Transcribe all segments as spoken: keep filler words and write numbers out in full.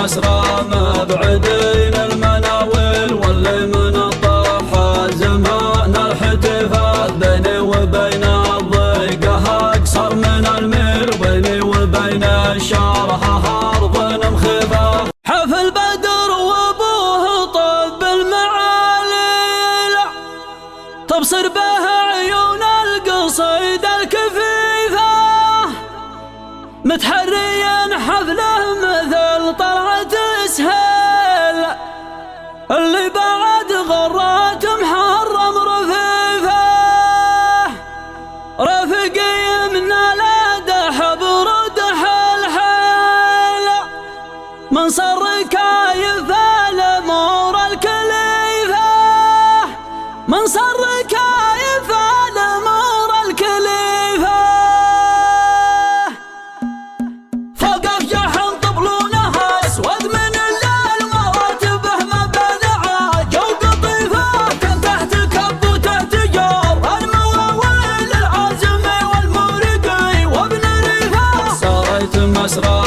مسرى مبعدين المناول واللي من الطرح زمان الاحتفال بيني وبين الضيقة اقصر من الميل بيني وبين الشارع ارض مخفى حفل بدر وابوه طب المعالي تبصر به عيون القصيد الكفيفة متحريا حفله مثل طلعة سهيل اللي بعد غرات محرم رفيفه رفقي من الادح بردح الحيل من صر كايف الامور الكليفه من صر كايف الامور الكليفه فوق افجح طبلونها اسود من الليل مراتبه ما بين عاجه وقطيفه كان تحت كب وتحت جار المواويل العازمي والمورقي وابن ريفه ساريت مسرى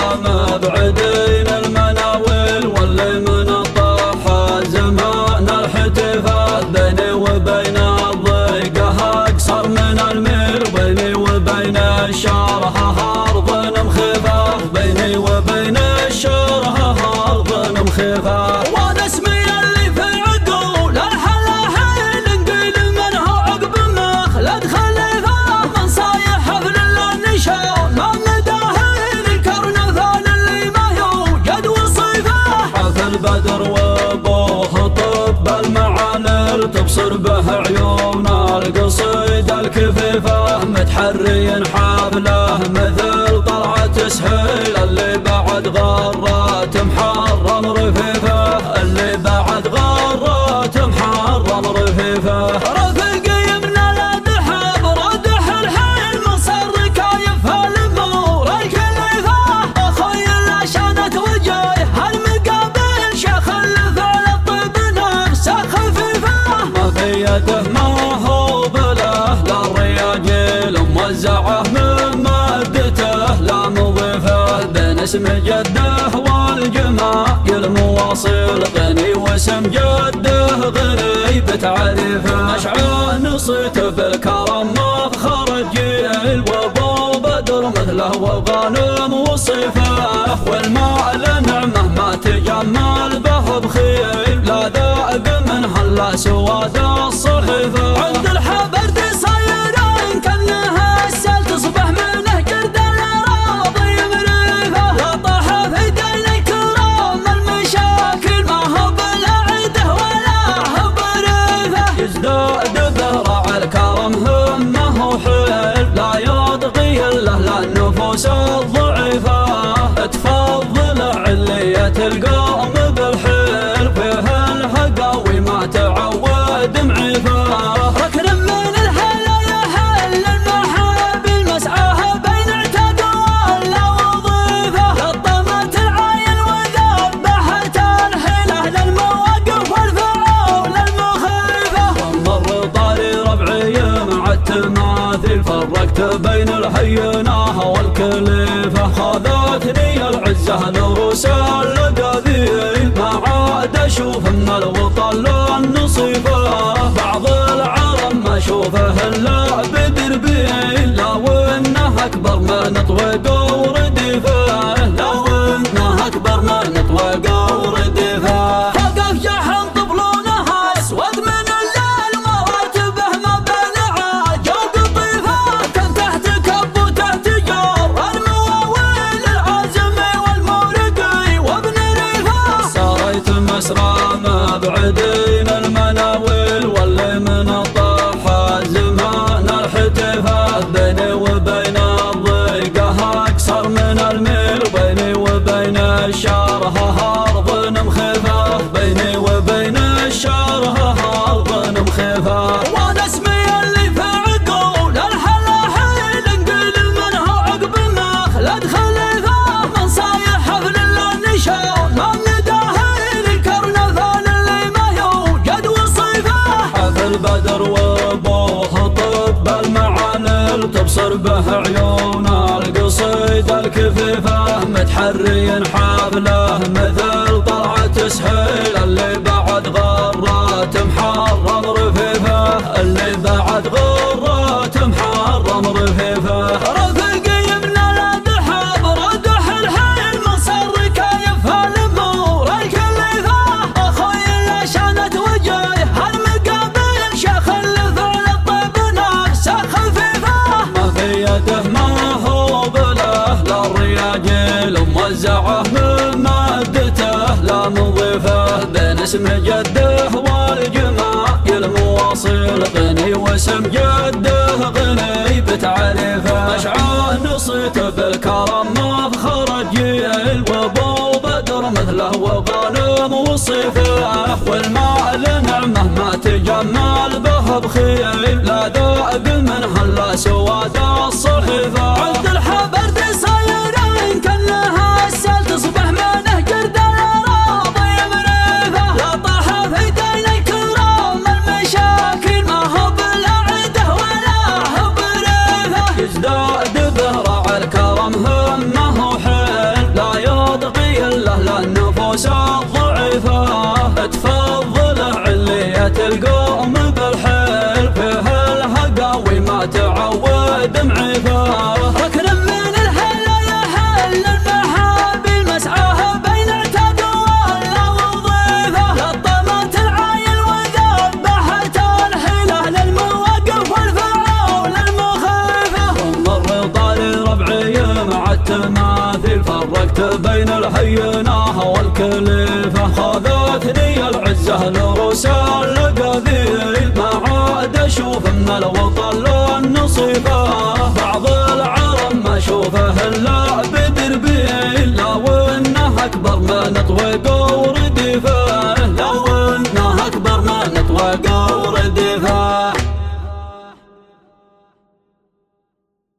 مبعدين المناول واللي من الطرح زمان الاحتفال بيني وبين الضيقه اقصر من الميل بيني وبين الشارع ارض مخفى بيني وبين الشارع ارض مخفى وانا اسمي اللي في عقول الحلاحين نقيل منه عقب مخلد خليفه من صايح حفل النشان من داهين الكرنفال اللي ما يوجد وصيفه حفل بدر وابوه طب المعالل تبصر به عيون القصيد الكفيفه متحري حافله مثل طلعة سهيل اللي بعد غرات محرم رفيفه اللي بعد غرات محرم رفيفه رفقي من الادح بردح الحيل من صر كايف الامور الكليفه اخوي اللي شانت وجهه هالمقابل شيخ الفعل الطيب نفسه خفيفه ما في يده ما هو بله لا الرياجيل موزعه من مادته لا مضيفه بين اسم جده والجمايل مواصل غني واسم جده غريب تعريفه اشعان صيته بالكرم مفخر جيل وابو بدر مثله والغانم وصيفه والمال نعمه ما تجمل به بخيل لا ذاق منها الا سواد الصحيفه عند الحبرد صايرين كانها السل تصبح منه جرد الاراضي مريفه لا طاح في دين الكرام المشاكل ما هو بالعده ولا هو بريفه يزداد ذرع الكرم همه وحيل لا يضغي الا للنفوس الضعيفه تفضل علية القوم بالحيل فيها الهقاوي ما تعود معيفه ركن من الهلا يهل المحابل مسعاها بين اعتاد ولا وظيفه لطمت العين وذبحت الحيله للمواقف والفعول المخيفه ومر طاري ربعي مع التماثيل فرقت بين الحينه والكليفه خذتني العزه دروس اللقاذيل ما عاد اشوف من الوطن النصيفه بعض العرب ما اشوفه الا بدربيل لو انه اكبر من طويق ورديفه لو انه اكبر من طويق ورديفه فوق افجح طبلونها اسود من الليل مراتبه ما بين عاجه وقطيفه كان تحت كب وتحت جار المواويل العازمي والمورقي وابن ريفه ساريت مسرى مبعدين المناول واللي من الطرح زمان الاحتفال بيني وبين الضيقه اقصر من الميل بيني وبين الشارع ارض مخفى بيني وبين الشارع ارض مخفى وانا اسمي اللي في عقول الحلاحين نقيل منه عقب مخلد خليفه من صايح حفل النشان من داهين الكرنفال اللي ما يوجد وصيفه حفل بدر وابوه طب المعالل تبصر به عيون القصيد الكفيفه متحري حافل مثله مثل طلعة سهيل اللي بعد غرات محرم رفيفه اللي بعد غرات محرم رفيفه رفيقي من الأضحى بردح الحين مصر كيف هالأمور الكلفة أخوي اللي شانت وجهي هالمقابل شيخ اللي فعل الطيب نفسه خفيفة ما في يده ما هو بله لا الرياجيل موزعه من مادته لا مضيفه بين اسم جده والجمايل مواصل غني واسم جده غني بتعريفه مشعان صيته بالكرم مفخر جيل وابو بدر مثله وغانم وصيفه والمال نعمه ما تجمل به بخيل لا ذاق منها الا سواد الصحيفه عبد الحبرد صايرين كانها السل تصبح منه جرد الاراضي مريفه لا طاح في دين الكرام المشاكل ما هو بالعده ولا هو بريفه يزداد به راعي الكرم همه وحيل لا يضغي الا للنفوس الضعيفه تفضله علية القوم بالحيل فيه الهقاوي ما تعود معيفه ركن من الهلا يحل المحابل مسعاه بين اعتاد ولا وظيفه لطمت العايل وذبحت الحيله للموقف والفعول المخيفه ثم الرضا لربعي مع التماثيل فرقت بين الحينه والكليفه خذتني العزه لروس القذيل ما عاد اشوف من الوطن النصيفه بعض العرب ما اشوفه الا بدربيل لو انه اكبر من طويق ورديفه لو انه اكبر من طويق ورديفه